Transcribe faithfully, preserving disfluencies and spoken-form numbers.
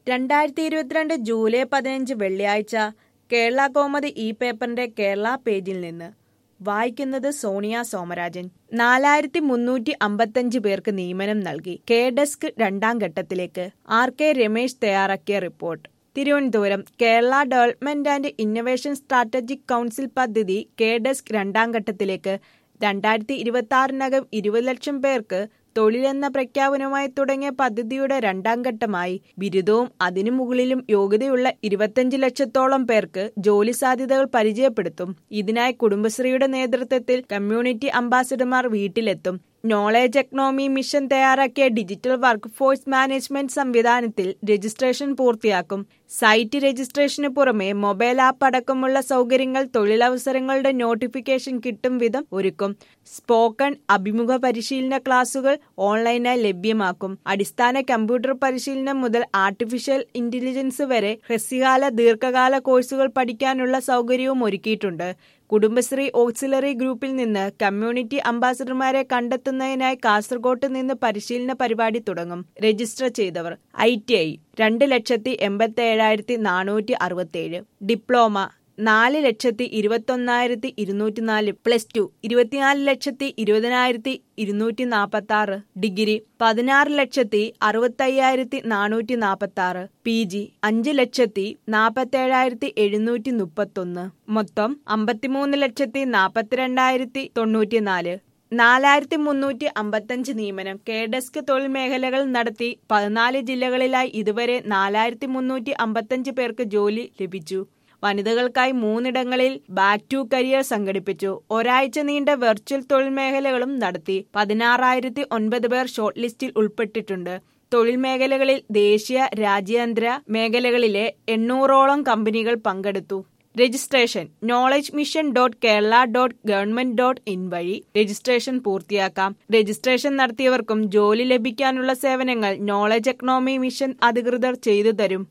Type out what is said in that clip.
രണ്ടായിരത്തി ഇരുപത്തിരണ്ട് ജൂലൈ പതിനഞ്ച് വെള്ളിയാഴ്ച കേരള കൗമുദി ഈ പേപ്പറിന്റെ കേരള പേജിൽ നിന്ന് വായിക്കുന്നത് സോണിയ സോമരാജൻ. നാലായിരത്തി മുന്നൂറ്റി അമ്പത്തഞ്ച് പേർക്ക് നിയമനം നൽകി. കെ ഡെസ്ക് രണ്ടാം ഘട്ടത്തിലേക്ക്. ആർ കെ രമേശ് തയ്യാറാക്കിയ report. Thiruvananthapuram. Kerala Development and Innovation Strategic Council പദ്ധതി കെ ഡെസ്ക് രണ്ടാം ഘട്ടത്തിലേക്ക്. രണ്ടായിരത്തി ഇരുപത്തി ആറിനകം ഇരുപത് ലക്ഷം പേർക്ക് തൊഴിലെന്ന പ്രഖ്യാപനവുമായി തുടങ്ങിയ പദ്ധതിയുടെ രണ്ടാം ഘട്ടമായി ബിരുദവും അതിനു മുകളിലും യോഗ്യതയുള്ള ഇരുപത്തിയഞ്ച് ലക്ഷത്തോളം പേർക്ക് ജോലി സാധ്യതകൾ പരിചയപ്പെടുത്തും. ഇതിനായി കുടുംബശ്രീയുടെ നേതൃത്വത്തിൽ കമ്മ്യൂണിറ്റി അംബാസിഡർമാർ വീട്ടിലെത്തും. നോളേജ് എക്കണോമി മിഷൻ തയ്യാറാക്കിയ ഡിജിറ്റൽ വർക്ക് ഫോഴ്സ് മാനേജ്മെന്റ് സംവിധാനത്തിൽ രജിസ്ട്രേഷൻ പൂർത്തിയാക്കും. സൈറ്റ് രജിസ്ട്രേഷന് പുറമെ മൊബൈൽ ആപ്പ് അടക്കമുള്ള സൗകര്യങ്ങൾ തൊഴിലവസരങ്ങളുടെ നോട്ടിഫിക്കേഷൻ കിട്ടും വിധം ഒരുക്കും. സ്പോക്കൺ അഭിമുഖ പരിശീലന ക്ലാസുകൾ ഓൺലൈനായി ലഭ്യമാക്കും. അടിസ്ഥാന കമ്പ്യൂട്ടർ പരിശീലനം മുതൽ ആർട്ടിഫിഷ്യൽ ഇന്റലിജൻസ് വരെ ഹ്രസ്വകാല ദീർഘകാല കോഴ്സുകൾ പഠിക്കാനുള്ള സൗകര്യവും ഒരുക്കിയിട്ടുണ്ട്. കുടുംബശ്രീ ഓക്സിലറി ഗ്രൂപ്പിൽ നിന്ന് കമ്മ്യൂണിറ്റി അംബാസിഡർമാരെ കണ്ടെത്തുന്നതിനായി കാസർഗോട്ട് നിന്ന് പരിശീലന പരിപാടി തുടങ്ങും. രജിസ്റ്റർ ചെയ്തവർ ഐ ടി ഐ രണ്ട് ലക്ഷത്തി എൺപത്തി ഏഴായിരത്തി നാനൂറ്റി അറുപത്തിയേഴ്, ഡിപ്ലോമ നാല് ലക്ഷത്തി ഇരുപത്തൊന്നായിരത്തി ഇരുന്നൂറ്റി നാല്, പ്ലസ് ടു ഇരുപത്തിനാല് ലക്ഷത്തി ഇരുപതിനായിരത്തി ഇരുന്നൂറ്റി നാൽപ്പത്തി ആറ്, ഡിഗ്രി പതിനാറ് ലക്ഷത്തി അറുപത്തി അയ്യായിരത്തി നാനൂറ്റി നാൽപ്പത്തി ആറ്, പി ജി അഞ്ച് ലക്ഷത്തി നാൽപ്പത്തി ഏഴായിരത്തി എഴുന്നൂറ്റി മുപ്പത്തൊന്ന്, മൊത്തം അമ്പത്തിമൂന്ന് ലക്ഷത്തി നാൽപ്പത്തിരണ്ടായിരത്തി തൊണ്ണൂറ്റി നാല്. നാലായിരത്തി മുന്നൂറ്റി അമ്പത്തഞ്ച് നിയമനം. കെ ഡെസ്ക് തൊഴിൽ മേഖലകൾ നടത്തി പതിനാല് ജില്ലകളിലായി ഇതുവരെ നാലായിരത്തി മുന്നൂറ്റി അമ്പത്തഞ്ച് പേർക്ക് ജോലി ലഭിച്ചു. വനിതകൾക്കായി മൂന്നിടങ്ങളിൽ ബാക്ക് ടു കരിയർ സംഘടിപ്പിച്ചു. ഒരാഴ്ച നീണ്ട വെർച്വൽ തൊഴിൽ മേഖലകളും നടത്തി. പതിനാറായിരത്തി ഒൻപത് പേർ ഷോർട്ട് ലിസ്റ്റിൽ ഉൾപ്പെട്ടിട്ടുണ്ട്. തൊഴിൽ മേഖലകളിൽ ദേശീയ രാജ്യാന്തര മേഖലകളിലെ എണ്ണൂറോളം കമ്പനികൾ പങ്കെടുത്തു. Registration knowledge mission dot Kerala dot government dot in വഴി രജിസ്ട്രേഷൻ പൂർത്തിയാക്കാം. രജിസ്ട്രേഷൻ നടത്തിയവർക്കും ജോലി ലഭിക്കാനുള്ള സേവനങ്ങൾ നോളജ് എക്കണോമി മിഷൻ അധികൃതർ ചെയ്തു തരും.